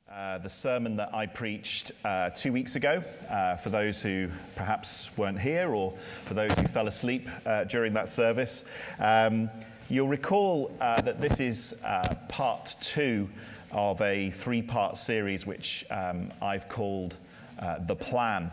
The sermon that I preached 2 weeks ago, for those who perhaps weren't here or for those who fell asleep during that service. You'll recall that this is part 2 of a 3-part series which I've called The Plan.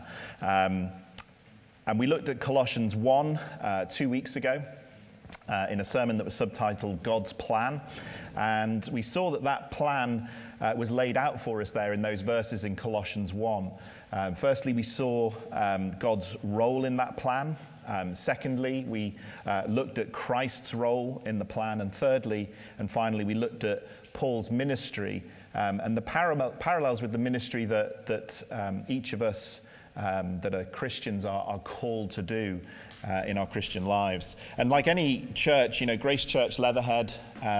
And we looked at Colossians 1 2 weeks ago in a sermon that was subtitled God's Plan. And we saw that plan was laid out for us there in those verses in Colossians 1. Firstly, we saw God's role in that plan. Secondly, we looked at Christ's role in the plan. And thirdly, and finally, we looked at Paul's ministry and the parallels with the ministry that each of us that are Christians are called to do in our Christian lives. And like any church, Grace Church Leatherhead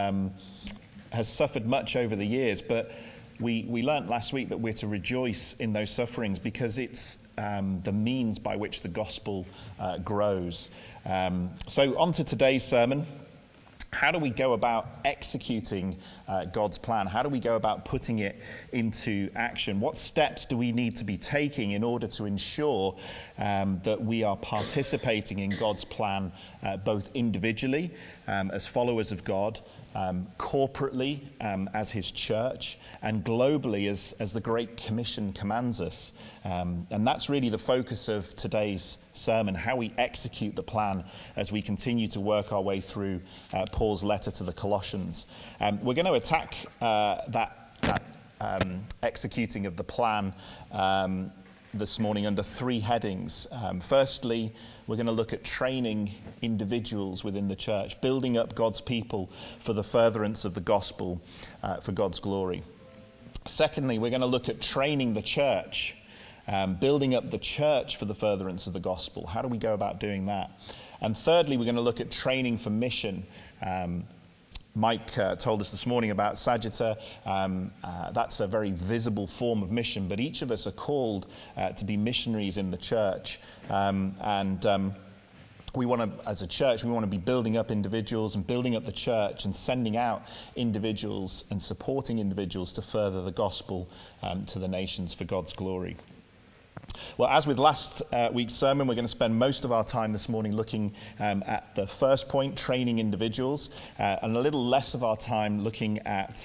has suffered much over the years, but we learnt last week that we're to rejoice in those sufferings because it's the means by which the gospel grows. So on to today's sermon. How do we go about executing God's plan? How do we go about putting it into action? What steps do we need to be taking in order to ensure that we are participating in God's plan, both individually as followers of God, corporately as his church, and globally as the Great Commission commands us? And that's really the focus of today's sermon, how we execute the plan as we continue to work our way through Paul's letter to the Colossians. We're going to attack that executing of the plan this morning under 3 headings. Firstly, we're going to look at training individuals within the church, building up God's people for the furtherance of the gospel for God's glory. Secondly, we're going to look at training the church, building up the church for the furtherance of the gospel. How do we go about doing that? And thirdly, we're going to look at training for mission. Mike told us this morning about Sagitta. That's a very visible form of mission, but each of us are called to be missionaries in the church. We want to, as a church, we want to be building up individuals and building up the church and sending out individuals and supporting individuals to further the gospel to the nations for God's glory. Well, as with last week's sermon, we're going to spend most of our time this morning looking at the first point, training individuals, and a little less of our time looking at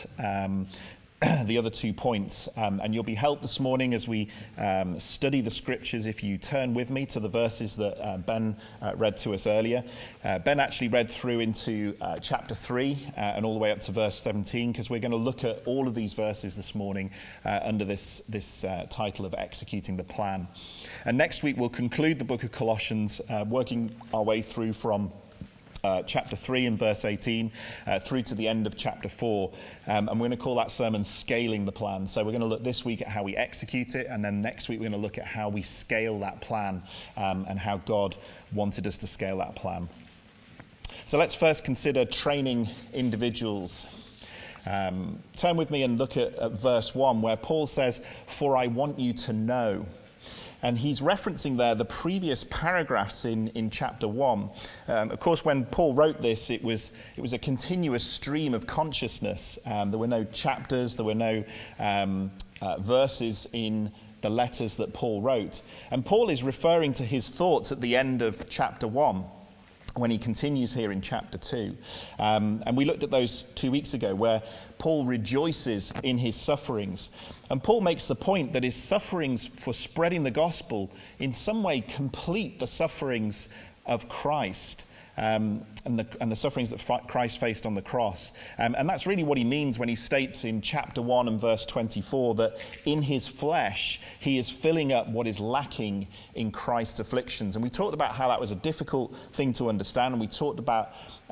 the other 2 points. And you'll be helped this morning as we study the scriptures if you turn with me to the verses that Ben read to us earlier. Ben actually read through into chapter 3 and all the way up to verse 17, because we're going to look at all of these verses this morning under this title of executing the plan. And next week we'll conclude the book of Colossians, working our way through from chapter 3 and verse 18 through to the end of chapter 4. And we're going to call that sermon Scaling the Plan. So we're going to look this week at how we execute it, and then next week we're going to look at how we scale that plan and how God wanted us to scale that plan. So let's first consider training individuals. Turn with me and look at verse 1, where Paul says, "For I want you to know." And he's referencing there the previous paragraphs in chapter 1. Of course, when Paul wrote this, it was a continuous stream of consciousness. There were no chapters, there were no verses in the letters that Paul wrote. And Paul is referring to his thoughts at the end of chapter 1, when he continues here in chapter 2. And we looked at those 2 weeks ago, where Paul rejoices in his sufferings. And Paul makes the point that his sufferings for spreading the gospel in some way complete the sufferings of Christ. And the sufferings that Christ faced on the cross. And that's really what he means when he states in chapter 1 and verse 24 that in his flesh he is filling up what is lacking in Christ's afflictions. And we talked about how that was a difficult thing to understand, and we talked about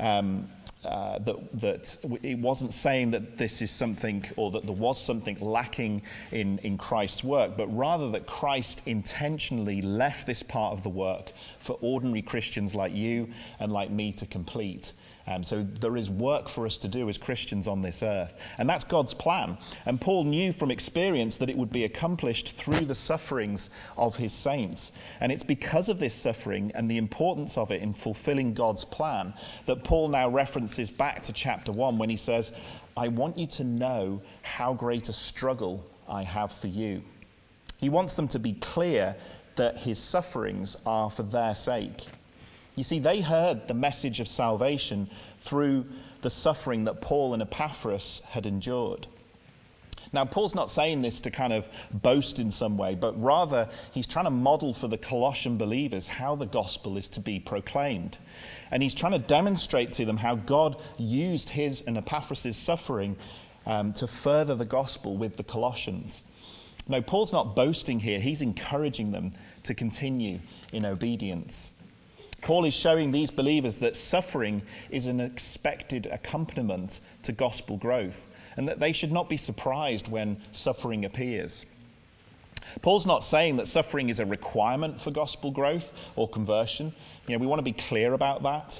that it wasn't saying that this is something, or that there was something lacking in Christ's work, but rather that Christ intentionally left this part of the work for ordinary Christians like you and like me to complete. So there is work for us to do as Christians on this earth. And that's God's plan. And Paul knew from experience that it would be accomplished through the sufferings of his saints. And it's because of this suffering and the importance of it in fulfilling God's plan that Paul now references back to chapter 1 when he says, I want you to know how great a struggle I have for you. He wants them to be clear that his sufferings are for their sake. You see, they heard the message of salvation through the suffering that Paul and Epaphras had endured. Now, Paul's not saying this to kind of boast in some way, but rather he's trying to model for the Colossian believers how the gospel is to be proclaimed. And he's trying to demonstrate to them how God used his and Epaphras' suffering to further the gospel with the Colossians. No, Paul's not boasting here. He's encouraging them to continue in obedience. Paul is showing these believers that suffering is an expected accompaniment to gospel growth, and that they should not be surprised when suffering appears. Paul's not saying that suffering is a requirement for gospel growth or conversion. We want to be clear about that.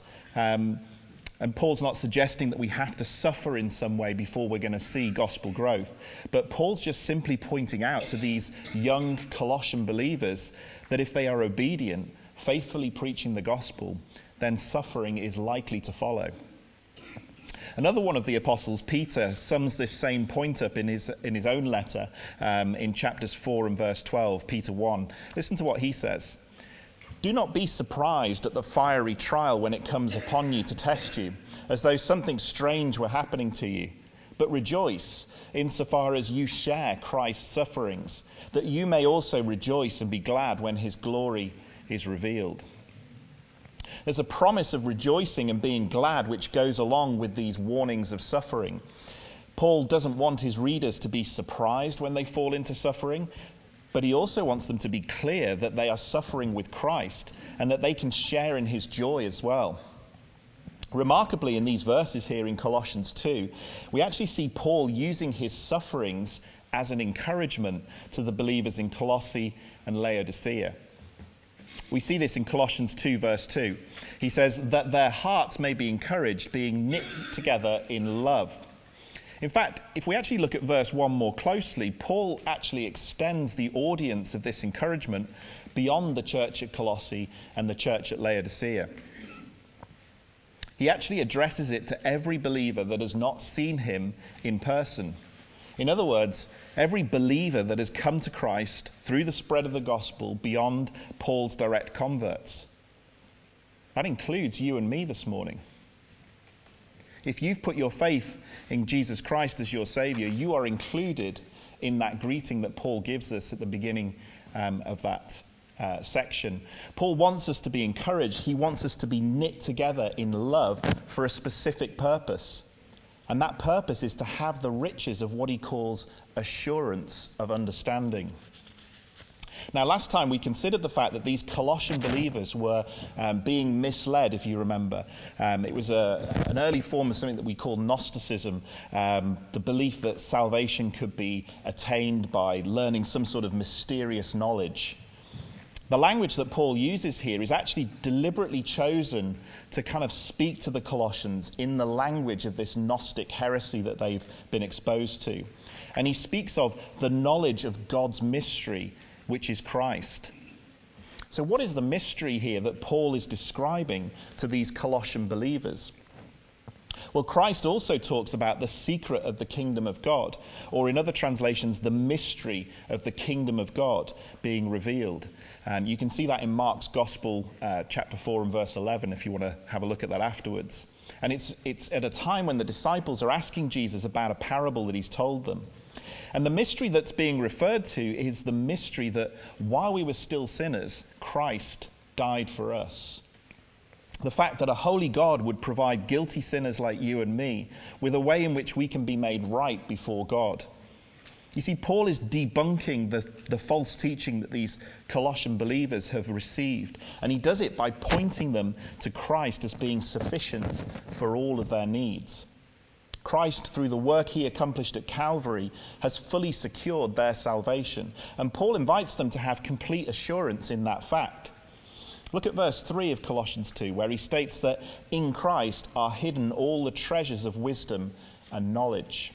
And Paul's not suggesting that we have to suffer in some way before we're going to see gospel growth. But Paul's just simply pointing out to these young Colossian believers that if they are obedient, faithfully preaching the gospel, then suffering is likely to follow. Another one of the apostles, Peter, sums this same point up in his own letter in chapters 4 and verse 12, Peter 1. Listen to what he says. Do not be surprised at the fiery trial when it comes upon you to test you, as though something strange were happening to you. But rejoice insofar as you share Christ's sufferings, that you may also rejoice and be glad when his glory is revealed. There's a promise of rejoicing and being glad which goes along with these warnings of suffering. Paul doesn't want his readers to be surprised when they fall into suffering, but he also wants them to be clear that they are suffering with Christ and that they can share in his joy as well. Remarkably, in these verses here in Colossians 2, we actually see Paul using his sufferings as an encouragement to the believers in Colossae and Laodicea. We see this in Colossians 2 verse 2. He says that their hearts may be encouraged, being knit together in love. In fact, if we actually look at verse 1 more closely, Paul actually extends the audience of this encouragement beyond the church at Colossae and the church at Laodicea. He actually addresses it to every believer that has not seen him in person. In other words, every believer that has come to Christ through the spread of the gospel beyond Paul's direct converts. That includes you and me this morning. If you've put your faith in Jesus Christ as your Saviour, you are included in that greeting that Paul gives us at the beginning of that section. Paul wants us to be encouraged. He wants us to be knit together in love for a specific purpose. And that purpose is to have the riches of what he calls assurance of understanding. Now, last time we considered the fact that these Colossian believers were being misled, if you remember. It was an early form of something that we call Gnosticism, the belief that salvation could be attained by learning some sort of mysterious knowledge. The language that Paul uses here is actually deliberately chosen to kind of speak to the Colossians in the language of this Gnostic heresy that they've been exposed to. And he speaks of the knowledge of God's mystery, which is Christ. So what is the mystery here that Paul is describing to these Colossian believers? Well, Christ also talks about the secret of the kingdom of God, or in other translations, the mystery of the kingdom of God being revealed. You can see that in Mark's Gospel, chapter 4 and verse 11, if you want to have a look at that afterwards. And it's at a time when the disciples are asking Jesus about a parable that he's told them. And the mystery that's being referred to is the mystery that while we were still sinners, Christ died for us. The fact that a holy God would provide guilty sinners like you and me with a way in which we can be made right before God. You see, Paul is debunking the false teaching that these Colossian believers have received. And he does it by pointing them to Christ as being sufficient for all of their needs. Christ, through the work he accomplished at Calvary, has fully secured their salvation. And Paul invites them to have complete assurance in that fact. Look at verse 3 of Colossians 2, where he states that in Christ are hidden all the treasures of wisdom and knowledge.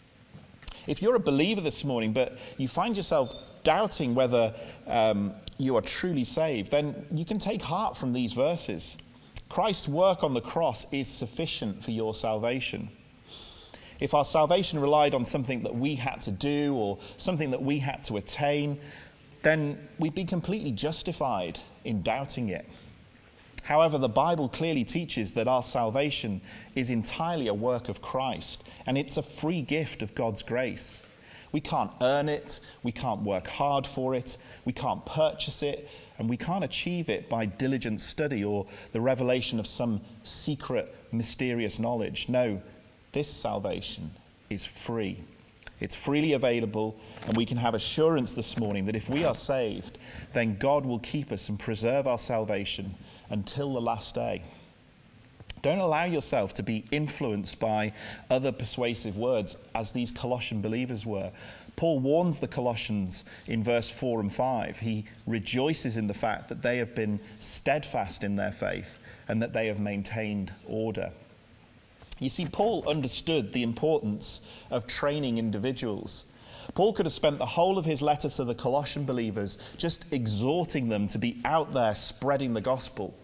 If you're a believer this morning, but you find yourself doubting whether you are truly saved, then you can take heart from these verses. Christ's work on the cross is sufficient for your salvation. If our salvation relied on something that we had to do or something that we had to attain, then we'd be completely justified in doubting it. However, the Bible clearly teaches that our salvation is entirely a work of Christ, and it's a free gift of God's grace. We can't earn it, we can't work hard for it, we can't purchase it, and we can't achieve it by diligent study or the revelation of some secret, mysterious knowledge. No, this salvation is free. It's freely available, and we can have assurance this morning that if we are saved, then God will keep us and preserve our salvation until the last day. Don't allow yourself to be influenced by other persuasive words, as these Colossian believers were. Paul warns the Colossians in verse 4 and 5. He rejoices in the fact that they have been steadfast in their faith and that they have maintained order. You see, Paul understood the importance of training individuals. Paul could have spent the whole of his letter to the Colossian believers just exhorting them to be out there spreading the gospel,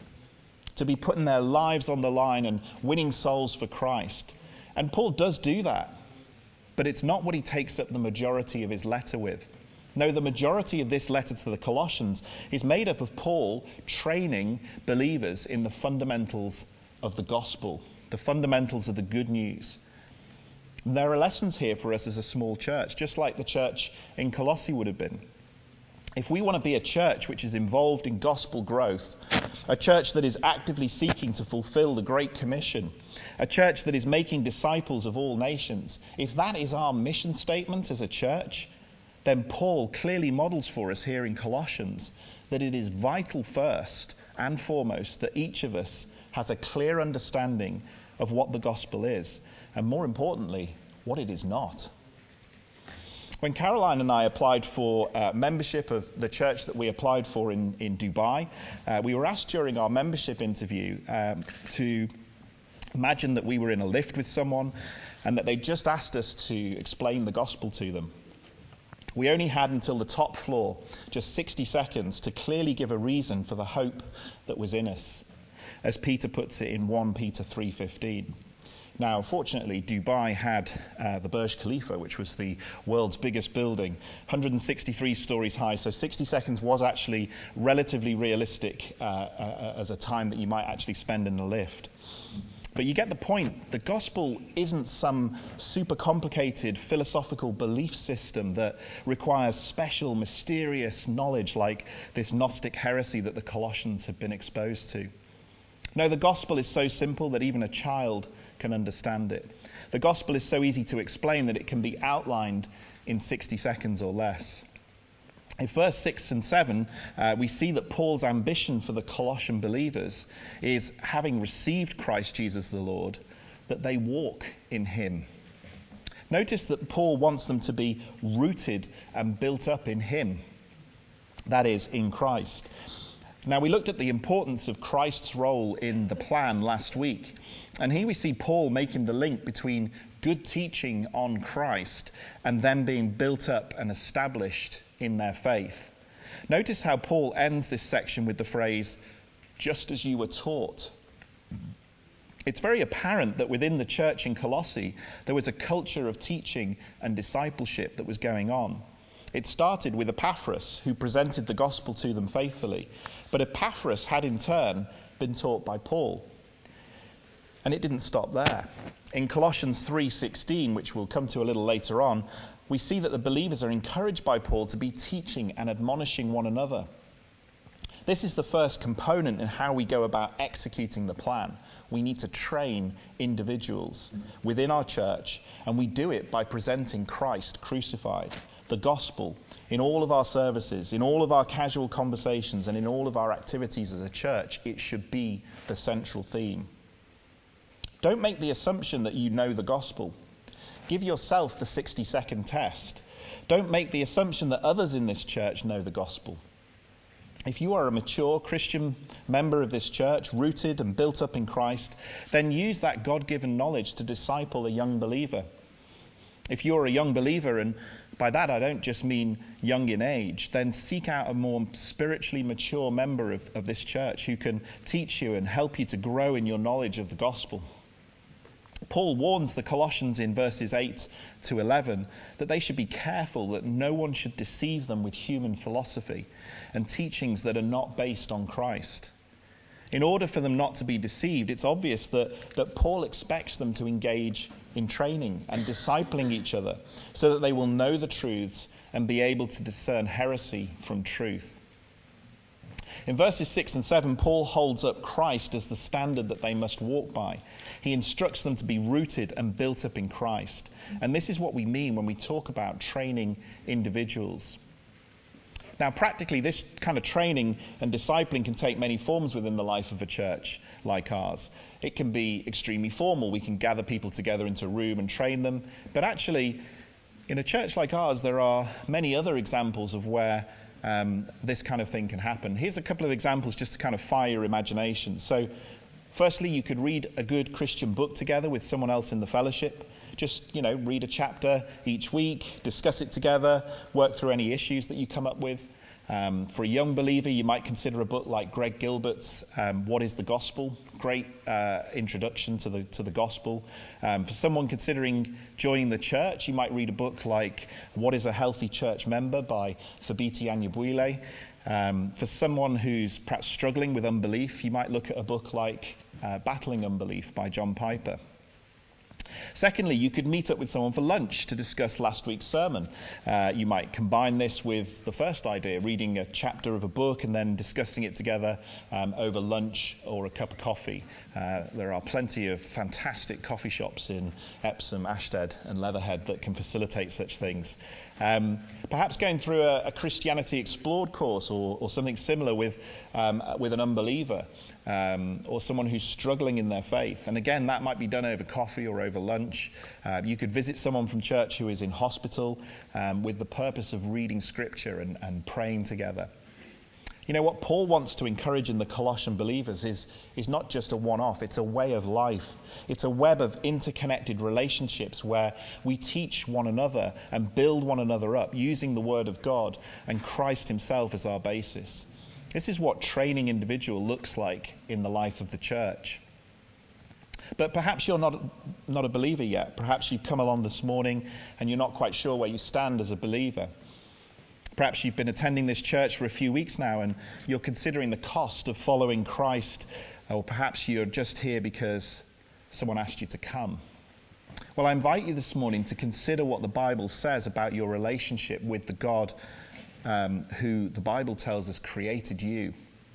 to be putting their lives on the line and winning souls for Christ. And Paul does do that, but it's not what he takes up the majority of his letter with. No, the majority of this letter to the Colossians is made up of Paul training believers in the fundamentals of the gospel, the fundamentals of the good news. And there are lessons here for us as a small church, just like the church in Colossae would have been. If we want to be a church which is involved in gospel growth, a church that is actively seeking to fulfill the Great Commission, a church that is making disciples of all nations, if that is our mission statement as a church, then Paul clearly models for us here in Colossians that it is vital first and foremost that each of us has a clear understanding of what the gospel is, and more importantly, what it is not. When Caroline and I applied for membership of the church that we applied for in Dubai, we were asked during our membership interview to imagine that we were in a lift with someone and that they just asked us to explain the gospel to them. We only had until the top floor, just 60 seconds, to clearly give a reason for the hope that was in us, as Peter puts it in 1 Peter 3:15. Now, fortunately, Dubai had the Burj Khalifa, which was the world's biggest building, 163 stories high. So 60 seconds was actually relatively realistic as a time that you might actually spend in the lift. But you get the point. The gospel isn't some super complicated philosophical belief system that requires special, mysterious knowledge like this Gnostic heresy that the Colossians have been exposed to. No, the gospel is so simple that even a child can understand it. The gospel is so easy to explain that it can be outlined in 60 seconds or less. In verse 6 and 7, we see that Paul's ambition for the Colossian believers is, having received Christ Jesus the Lord, that they walk in him. Notice that Paul wants them to be rooted and built up in him, that is, in Christ. Now, we looked at the importance of Christ's role in the plan last week, and here we see Paul making the link between good teaching on Christ and them being built up and established in their faith. Notice how Paul ends this section with the phrase, just as you were taught. It's very apparent that within the church in Colossae, there was a culture of teaching and discipleship that was going on. It started with Epaphras, who presented the gospel to them faithfully. But Epaphras had in turn been taught by Paul. And it didn't stop there. In Colossians 3:16, which we'll come to a little later on, we see that the believers are encouraged by Paul to be teaching and admonishing one another. This is the first component in how we go about executing the plan. We need to train individuals within our church, and we do it by presenting Christ crucified, the gospel, in all of our services, in all of our casual conversations, and in all of our activities as a church. It should be the central theme. Don't make the assumption that you know the gospel. Give yourself the 60-second test. Don't make the assumption that others in this church know the gospel. If you are a mature Christian member of this church, rooted and built up in Christ, then use that God-given knowledge to disciple a young believer. If you're a young believer, and by that I don't just mean young in age, then seek out a more spiritually mature member of this church who can teach you and help you to grow in your knowledge of the gospel. Paul warns the Colossians in verses 8 to 11 that they should be careful that no one should deceive them with human philosophy and teachings that are not based on Christ. In order for them not to be deceived, it's obvious that Paul expects them to engage in training and discipling each other so that they will know the truths and be able to discern heresy from truth. In verses 6 and 7, Paul holds up Christ as the standard that they must walk by. He instructs them to be rooted and built up in Christ. And this is what we mean when we talk about training individuals. Now, practically, this kind of training and discipling can take many forms within the life of a church like ours. It can be extremely formal. We can gather people together into a room and train them. But actually, in a church like ours, there are many other examples of where this kind of thing can happen. Here's a couple of examples just to kind of fire your imagination. So, firstly, you could read a good Christian book together with someone else in the fellowship. Just, read a chapter each week, discuss it together, work through any issues that you come up with. For a young believer, you might consider a book like Greg Gilbert's What is the Gospel? Great introduction to the gospel. For someone considering joining the church, you might read a book like What is a Healthy Church Member? By Thabiti Anyabwile. For someone who's perhaps struggling with unbelief, you might look at a book like Battling Unbelief by John Piper. Secondly, you could meet up with someone for lunch to discuss last week's sermon. You might combine this with the first idea, reading a chapter of a book and then discussing it together over lunch or a cup of coffee. There are plenty of fantastic coffee shops in Epsom, Ashtead and Leatherhead that can facilitate such things. Perhaps going through a Christianity Explored course or something similar with an unbeliever. Or someone who's struggling in their faith. And again, that might be done over coffee or over lunch. You could visit someone from church who is in hospital with the purpose of reading scripture and praying together. What Paul wants to encourage in the Colossian believers is not just a one-off, it's a way of life. It's a web of interconnected relationships where we teach one another and build one another up using the Word of God and Christ himself as our basis. This is what training individual looks like in the life of the church. But perhaps you're not a believer yet. Perhaps you've come along this morning and you're not quite sure where you stand as a believer. Perhaps you've been attending this church for a few weeks now and you're considering the cost of following Christ. Or perhaps you're just here because someone asked you to come. Well, I invite you this morning to consider what the Bible says about your relationship with the God who the Bible tells us created you.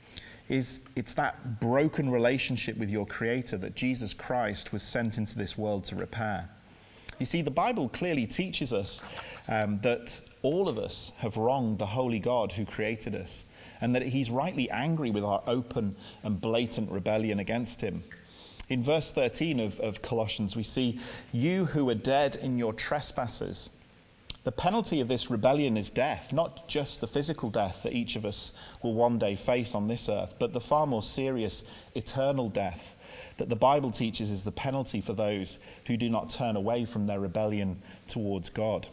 It's that broken relationship with your Creator that Jesus Christ was sent into this world to repair. You see, the Bible clearly teaches us that all of us have wronged the holy God who created us, and that he's rightly angry with our open and blatant rebellion against him. In verse 13 of Colossians, we see, "You who were dead in your trespasses." The penalty of this rebellion is death, not just the physical death that each of us will one day face on this earth, but the far more serious eternal death that the Bible teaches is the penalty for those who do not turn away from their rebellion towards God.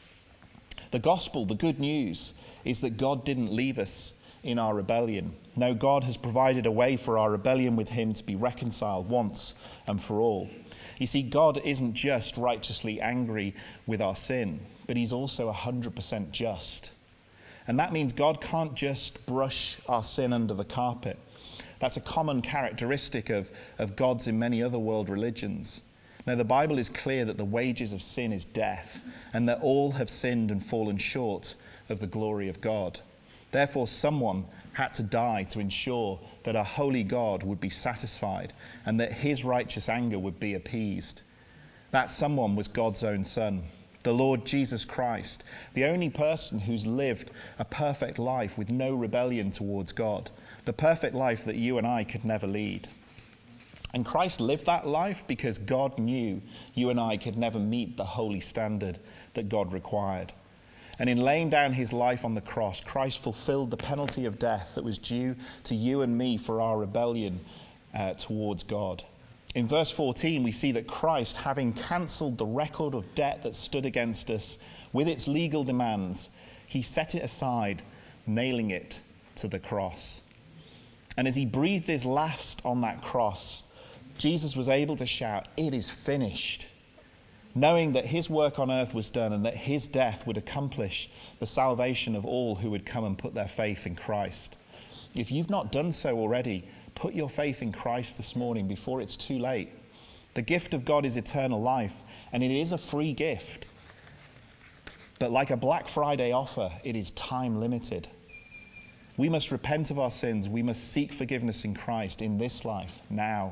The gospel, the good news, is that God didn't leave us in our rebellion. No, God has provided a way for our rebellion with him to be reconciled once and for all. You see, God isn't just righteously angry with our sin, but he's also 100% just. And that means God can't just brush our sin under the carpet. That's a common characteristic of gods in many other world religions. Now, the Bible is clear that the wages of sin is death, and that all have sinned and fallen short of the glory of God. Therefore, someone had to die to ensure that a holy God would be satisfied and that his righteous anger would be appeased. That someone was God's own Son, the Lord Jesus Christ, the only person who's lived a perfect life with no rebellion towards God, the perfect life that you and I could never lead. And Christ lived that life because God knew you and I could never meet the holy standard that God required. And in laying down his life on the cross, Christ fulfilled the penalty of death that was due to you and me for our rebellion towards God. In verse 14, we see that Christ, having cancelled the record of debt that stood against us with its legal demands, he set it aside, nailing it to the cross. And as he breathed his last on that cross, Jesus was able to shout, "It is finished," knowing that his work on earth was done and that his death would accomplish the salvation of all who would come and put their faith in Christ. If you've not done so already, put your faith in Christ this morning before it's too late. The gift of God is eternal life, and it is a free gift. But like a Black Friday offer, it is time limited. We must repent of our sins. We must seek forgiveness in Christ in this life, now.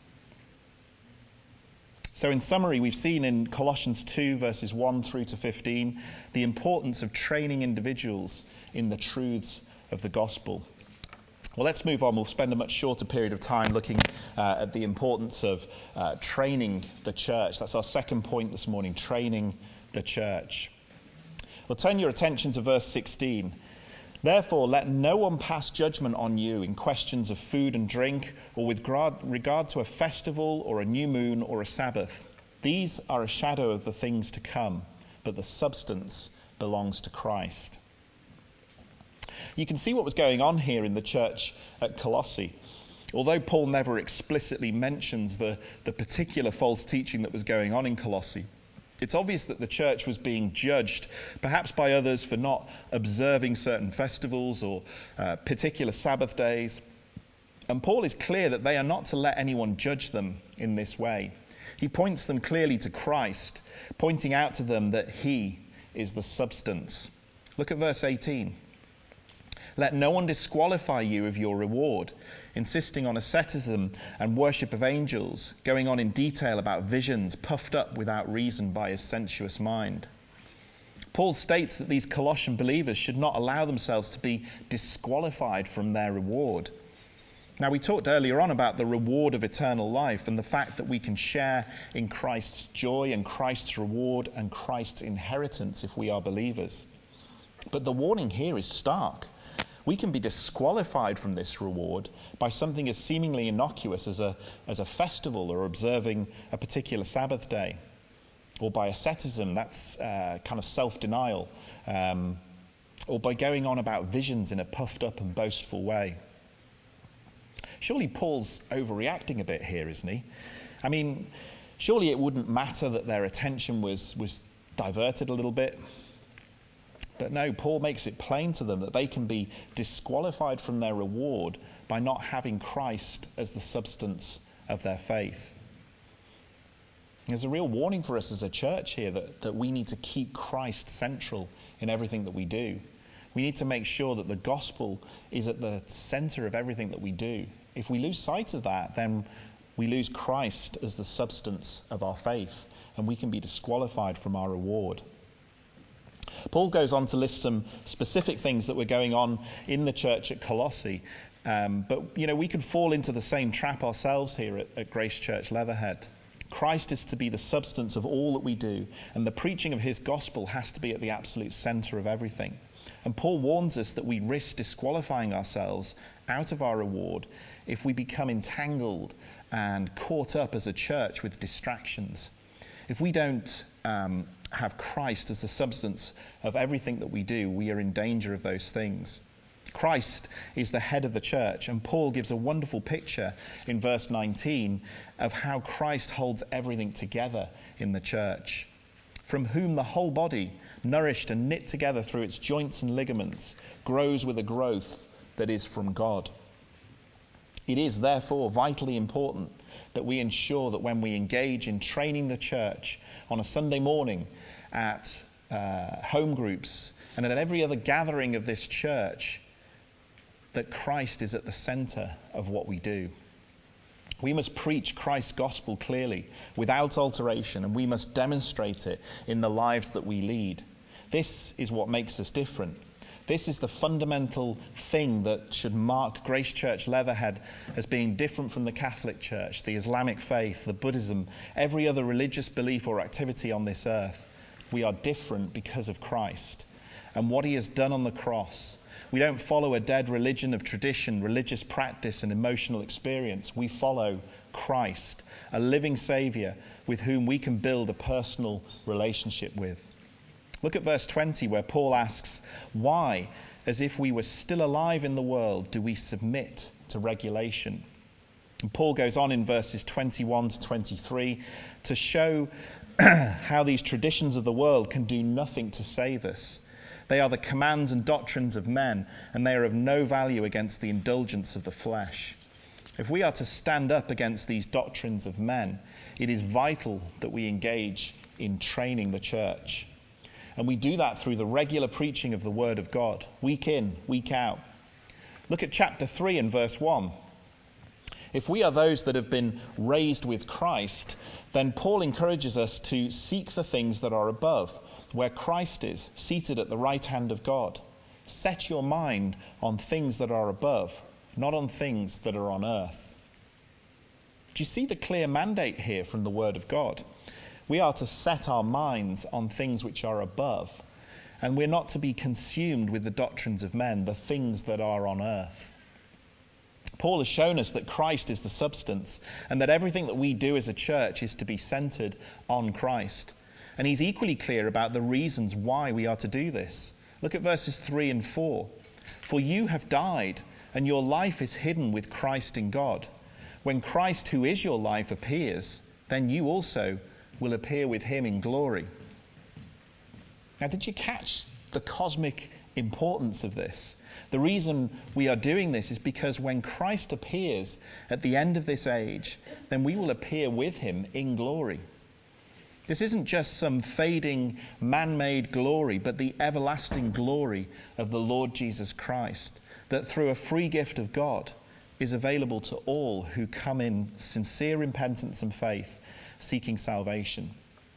So in summary, we've seen in Colossians 2, verses 1 through to 15, the importance of training individuals in the truths of the gospel. Well, let's move on. We'll spend a much shorter period of time looking at the importance of training the church. That's our second point this morning, training the church. Well, turn your attention to verse 16. Therefore, let no one pass judgment on you in questions of food and drink, or with regard to a festival or a new moon or a Sabbath. These are a shadow of the things to come, but the substance belongs to Christ. You can see what was going on here in the church at Colossae. Although Paul never explicitly mentions the particular false teaching that was going on in Colossae, it's obvious that the church was being judged, perhaps by others, for not observing certain festivals or particular Sabbath days. And Paul is clear that they are not to let anyone judge them in this way. He points them clearly to Christ, pointing out to them that he is the substance. Look at verse 18. Let no one disqualify you of your reward, insisting on asceticism and worship of angels, going on in detail about visions, puffed up without reason by his sensuous mind. Paul states that these Colossian believers should not allow themselves to be disqualified from their reward. Now, we talked earlier on about the reward of eternal life and the fact that we can share in Christ's joy and Christ's reward and Christ's inheritance if we are believers. But the warning here is stark. We can be disqualified from this reward by something as seemingly innocuous as a festival or observing a particular Sabbath day, or by asceticism, that's kind of self-denial, or by going on about visions in a puffed up and boastful way. Surely Paul's overreacting a bit here, isn't he? I mean, surely it wouldn't matter that their attention was diverted a little bit. But no, Paul makes it plain to them that they can be disqualified from their reward by not having Christ as the substance of their faith. There's a real warning for us as a church here that we need to keep Christ central in everything that we do. We need to make sure that the gospel is at the center of everything that we do. If we lose sight of that, then we lose Christ as the substance of our faith, and we can be disqualified from our reward. Paul goes on to list some specific things that were going on in the church at Colossae. But we can fall into the same trap ourselves here at Grace Church Leatherhead. Christ is to be the substance of all that we do, and the preaching of his gospel has to be at the absolute center of everything. And Paul warns us that we risk disqualifying ourselves out of our reward if we become entangled and caught up as a church with distractions. If we don't have Christ as the substance of everything that we do, we are in danger of those things. Christ is the head of the church, and Paul gives a wonderful picture in verse 19 of how Christ holds everything together in the church, from whom the whole body, nourished and knit together through its joints and ligaments, grows with a growth that is from God. It is therefore vitally important that we ensure that when we engage in training the church on a Sunday morning at home groups and at every other gathering of this church, that Christ is at the center of what we do. We must preach Christ's gospel clearly, without alteration, and we must demonstrate it in the lives that we lead. This is what makes us different. This is the fundamental thing that should mark Grace Church Leatherhead as being different from the Catholic Church, the Islamic faith, the Buddhism, every other religious belief or activity on this earth. We are different because of Christ and what he has done on the cross. We don't follow a dead religion of tradition, religious practice and emotional experience. We follow Christ, a living Saviour with whom we can build a personal relationship with. Look at verse 20 where Paul asks, why, as if we were still alive in the world, do we submit to regulation? And Paul goes on in verses 21 to 23 to show how these traditions of the world can do nothing to save us. They are the commands and doctrines of men, and they are of no value against the indulgence of the flesh. If we are to stand up against these doctrines of men, it is vital that we engage in training the church. And we do that through the regular preaching of the Word of God, week in, week out. Look at chapter 3 and verse 1. If we are those that have been raised with Christ, then Paul encourages us to seek the things that are above, where Christ is, seated at the right hand of God. Set your mind on things that are above, not on things that are on earth. Do you see the clear mandate here from the Word of God? We are to set our minds on things which are above, and we're not to be consumed with the doctrines of men, the things that are on earth. Paul has shown us that Christ is the substance, and that everything that we do as a church is to be centered on Christ. And he's equally clear about the reasons why we are to do this. Look at verses 3 and 4. For you have died, and your life is hidden with Christ in God. When Christ, who is your life, appears, then you also will appear with him in glory. Now, did you catch the cosmic importance of this? The reason we are doing this is because when Christ appears at the end of this age, then we will appear with him in glory. This isn't just some fading, man-made glory, but the everlasting glory of the Lord Jesus Christ, that through a free gift of God is available to all who come in sincere repentance and faith, seeking salvation.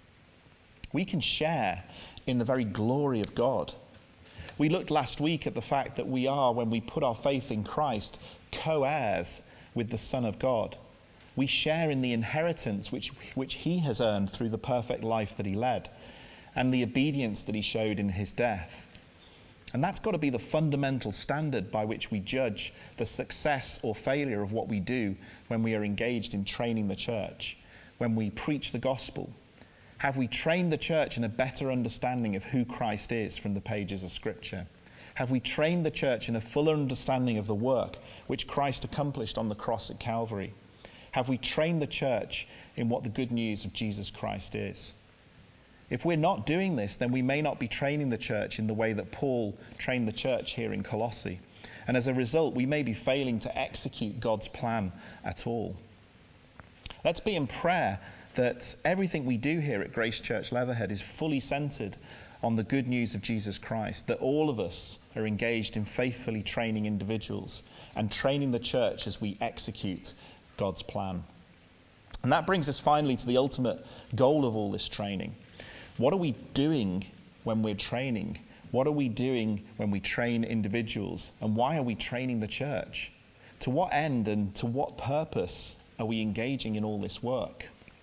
We can share in the very glory of God. We looked last week at the fact that we are, when we put our faith in Christ, co-heirs with the Son of God. We share in the inheritance which he has earned through the perfect life that he led and the obedience that he showed in his death. And that's got to be the fundamental standard by which we judge the success or failure of what we do when we are engaged in training the church, when we preach the gospel. Have we trained the church in a better understanding of who Christ is from the pages of Scripture? Have we trained the church in a fuller understanding of the work which Christ accomplished on the cross at Calvary? Have we trained the church in what the good news of Jesus Christ is? If we're not doing this, then we may not be training the church in the way that Paul trained the church here in Colossae. And as a result, we may be failing to execute God's plan at all. Let's be in prayer that everything we do here at Grace Church Leatherhead is fully centered on the good news of Jesus Christ, that all of us are engaged in faithfully training individuals and training the church as we execute God's plan. And that brings us finally to the ultimate goal of all this training. What are we doing when we're training? What are we doing when we train individuals? And why are we training the church? To what end and to what purpose are we engaging in all this work?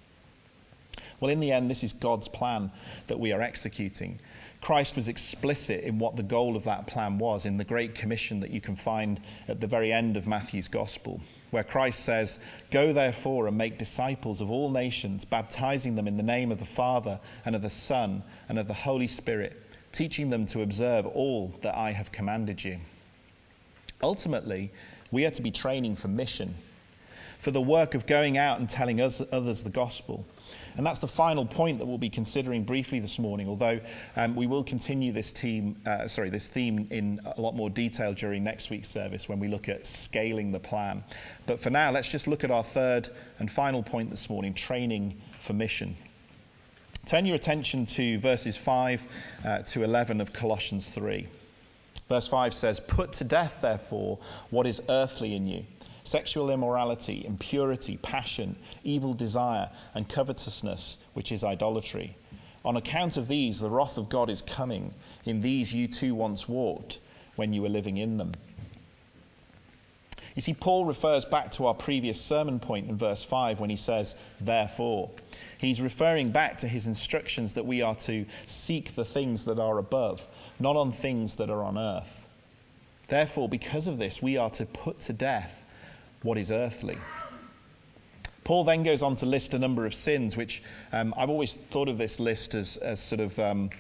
Well, in the end, this is God's plan that we are executing. Christ was explicit in what the goal of that plan was in the Great Commission that you can find at the very end of Matthew's Gospel, where Christ says, "Go therefore and make disciples of all nations, baptizing them in the name of the Father and of the Son and of the Holy Spirit, teaching them to observe all that I have commanded you." Ultimately, we are to be training for mission, for the work of going out and telling others the gospel. And that's the final point that we'll be considering briefly this morning, although we will continue this theme in a lot more detail during next week's service when we look at scaling the plan. But for now, let's just look at our third and final point this morning, training for mission. Turn your attention to verses 5 to 11 of Colossians 3. Verse 5 says, "Put to death, therefore, what is earthly in you, sexual immorality, impurity, passion, evil desire, and covetousness, which is idolatry. On account of these, the wrath of God is coming. In these you too once walked when you were living in them." You see, Paul refers back to our previous sermon point in verse 5 when he says, "Therefore." He's referring back to his instructions that we are to seek the things that are above, not on things that are on earth. Therefore, because of this, we are to put to death what is earthly. Paul then goes on to list a number of sins, which I've always thought of this list as sort of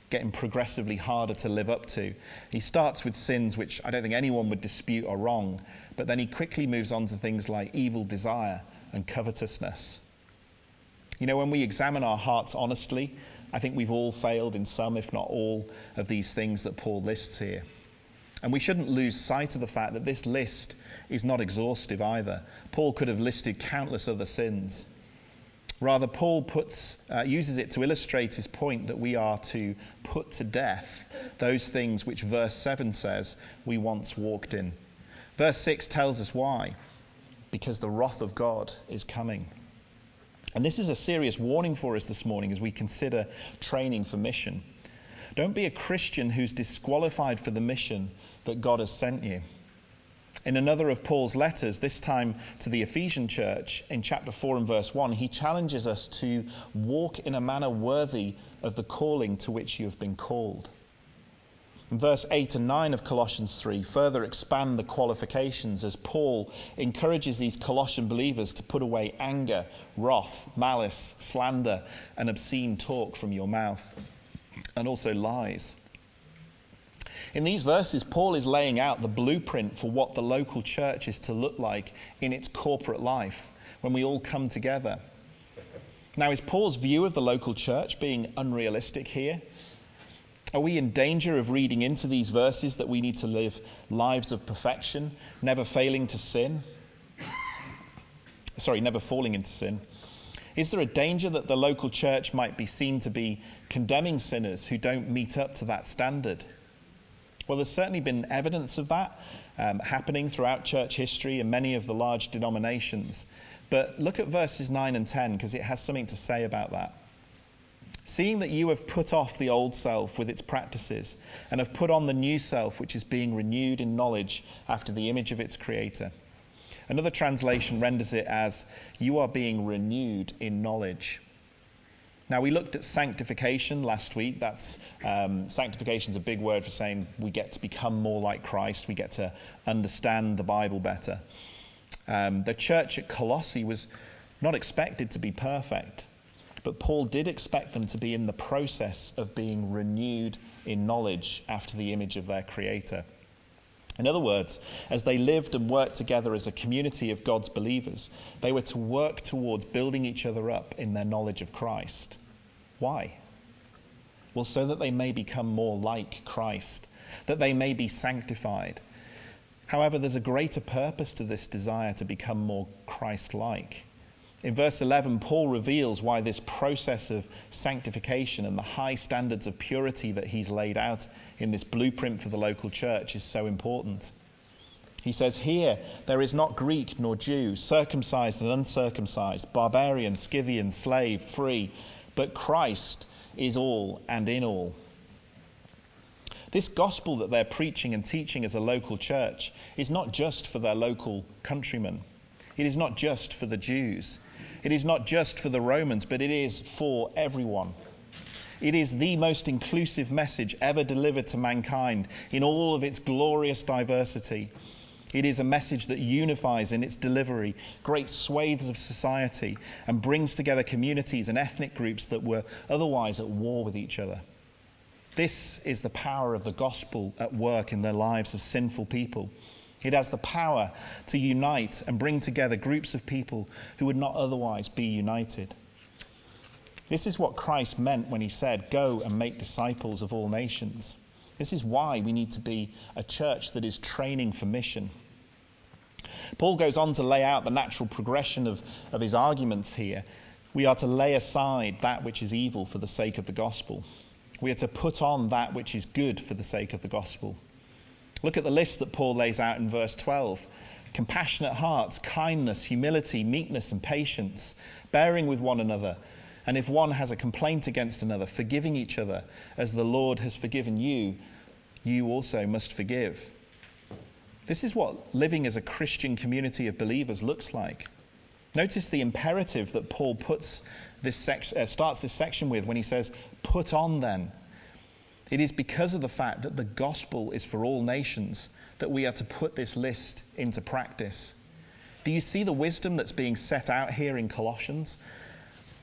getting progressively harder to live up to. He starts with sins which I don't think anyone would dispute are wrong, but then he quickly moves on to things like evil desire and covetousness. You know, when we examine our hearts honestly, I think we've all failed in some, if not all, of these things that Paul lists here. And we shouldn't lose sight of the fact that this list is not exhaustive either. Paul could have listed countless other sins. Rather, Paul uses it to illustrate his point that we are to put to death those things which verse 7 says we once walked in. Verse 6 tells us why. Because the wrath of God is coming. And this is a serious warning for us this morning as we consider training for mission. Don't be a Christian who's disqualified for the mission that God has sent you. In another of Paul's letters, this time to the Ephesian church, in chapter 4 and verse 1, he challenges us to walk in a manner worthy of the calling to which you have been called. And verse 8 and 9 of Colossians 3 further expand the qualifications as Paul encourages these Colossian believers to put away anger, wrath, malice, slander, and obscene talk from your mouth, and also lies. In these verses, Paul is laying out the blueprint for what the local church is to look like in its corporate life when we all come together. Now, is Paul's view of the local church being unrealistic here? Are we in danger of reading into these verses that we need to live lives of perfection, never falling into sin? Is there a danger that the local church might be seen to be condemning sinners who don't meet up to that standard? Well, there's certainly been evidence of that happening throughout church history and many of the large denominations. But look at verses 9 and 10 because it has something to say about that. Seeing that you have put off the old self with its practices and have put on the new self which is being renewed in knowledge after the image of its creator. Another translation renders it as you are being renewed in knowledge. Now, we looked at sanctification last week. Sanctification is a big word for saying we get to become more like Christ. We get to understand the Bible better. The church at Colossae was not expected to be perfect, but Paul did expect them to be in the process of being renewed in knowledge after the image of their Creator. In other words, as they lived and worked together as a community of God's believers, they were to work towards building each other up in their knowledge of Christ. Why? Well, so that they may become more like Christ, that they may be sanctified. However, there's a greater purpose to this desire to become more Christ-like. In verse 11, Paul reveals why this process of sanctification and the high standards of purity that he's laid out in this blueprint for the local church is so important. He says, here there is not Greek nor Jew, circumcised and uncircumcised, barbarian, Scythian, slave, free, but Christ is all and in all. This gospel that they're preaching and teaching as a local church is not just for their local countrymen. It is not just for the Jews. It is not just for the Romans, but it is for everyone. It is the most inclusive message ever delivered to mankind in all of its glorious diversity. It is a message that unifies in its delivery great swathes of society and brings together communities and ethnic groups that were otherwise at war with each other. This is the power of the gospel at work in the lives of sinful people. It has the power to unite and bring together groups of people who would not otherwise be united. This is what Christ meant when he said, "Go and make disciples of all nations." This is why we need to be a church that is training for mission. Paul goes on to lay out the natural progression of his arguments here. We are to lay aside that which is evil for the sake of the gospel. We are to put on that which is good for the sake of the gospel. Look at the list that Paul lays out in verse 12. Compassionate hearts, kindness, humility, meekness and patience, bearing with one another. And if one has a complaint against another, forgiving each other, as the Lord has forgiven you, you also must forgive. This is what living as a Christian community of believers looks like. Notice the imperative that Paul starts this section with when he says, "Put on then." It is because of the fact that the gospel is for all nations that we are to put this list into practice. Do you see the wisdom that's being set out here in Colossians?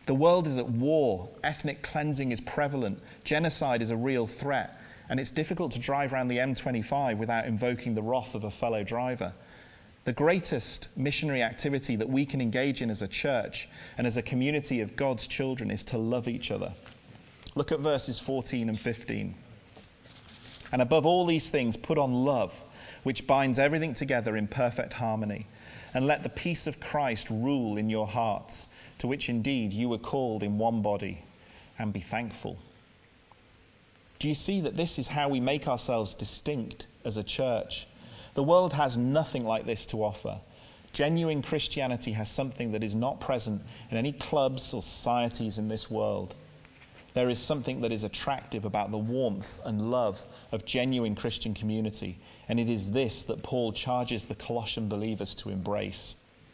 The world is at war. Ethnic cleansing is prevalent. Genocide is a real threat. And it's difficult to drive around the M25 without invoking the wrath of a fellow driver. The greatest missionary activity that we can engage in as a church and as a community of God's children is to love each other. Look at verses 14 and 15. And above all these things, put on love, which binds everything together in perfect harmony. And let the peace of Christ rule in your hearts, to which indeed you were called in one body, and be thankful. Do you see that this is how we make ourselves distinct as a church? The world has nothing like this to offer. Genuine Christianity has something that is not present in any clubs or societies in this world. There is something that is attractive about the warmth and love of genuine Christian community, and it is this that Paul charges the Colossian believers to embrace.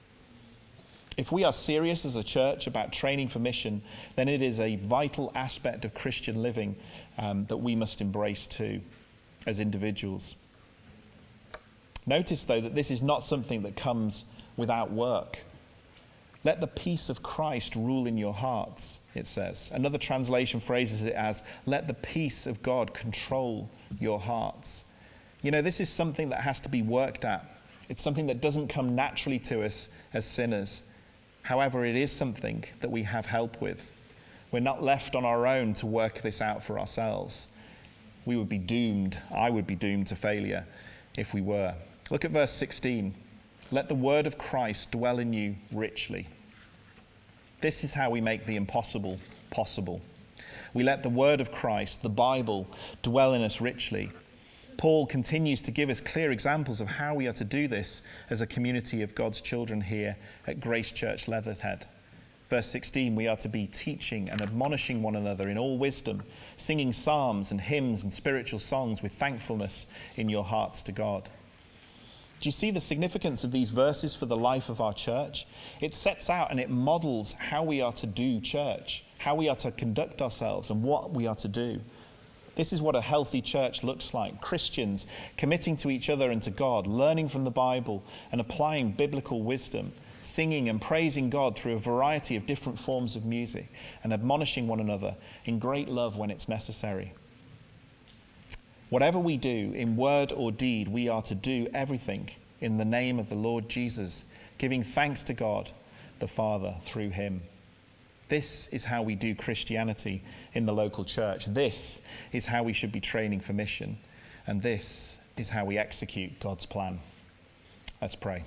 If we are serious as a church about training for mission, then it is a vital aspect of Christian living that we must embrace too, as individuals. Notice, though, that this is not something that comes without work. Let the peace of Christ rule in your hearts, it says. Another translation phrases it as, let the peace of God control your hearts. You know, this is something that has to be worked at. It's something that doesn't come naturally to us as sinners. However, it is something that we have help with. We're not left on our own to work this out for ourselves. We would be doomed. I would be doomed to failure if we were. Look at verse 16. Let the word of Christ dwell in you richly. This is how we make the impossible possible. We let the word of Christ, the Bible, dwell in us richly. Paul continues to give us clear examples of how we are to do this as a community of God's children here at Grace Church Leatherhead. Verse 16, we are to be teaching and admonishing one another in all wisdom, singing psalms and hymns and spiritual songs with thankfulness in your hearts to God. Do you see the significance of these verses for the life of our church? It sets out and it models how we are to do church, how we are to conduct ourselves and what we are to do. This is what a healthy church looks like. Christians committing to each other and to God, learning from the Bible and applying biblical wisdom, singing and praising God through a variety of different forms of music and admonishing one another in great love when it's necessary. Whatever we do, in word or deed, we are to do everything in the name of the Lord Jesus, giving thanks to God, the Father, through him. This is how we do Christianity in the local church. This is how we should be training for mission. And this is how we execute God's plan. Let's pray.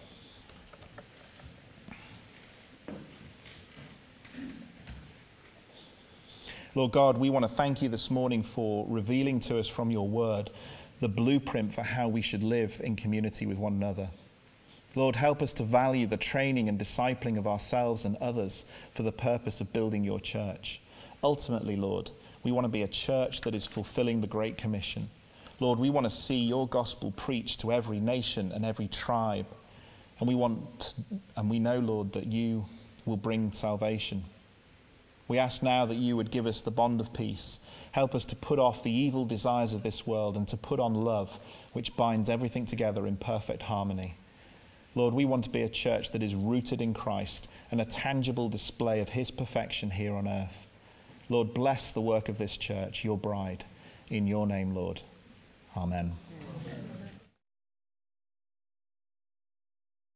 Lord God, we want to thank you this morning for revealing to us from your word the blueprint for how we should live in community with one another. Lord, help us to value the training and discipling of ourselves and others for the purpose of building your church. Ultimately, Lord, we want to be a church that is fulfilling the Great Commission. Lord, we want to see your gospel preached to every nation and every tribe. And we know, Lord, that you will bring salvation. We ask now that you would give us the bond of peace. Help us to put off the evil desires of this world and to put on love, which binds everything together in perfect harmony. Lord, we want to be a church that is rooted in Christ and a tangible display of his perfection here on earth. Lord, bless the work of this church, your bride. In your name, Lord. Amen.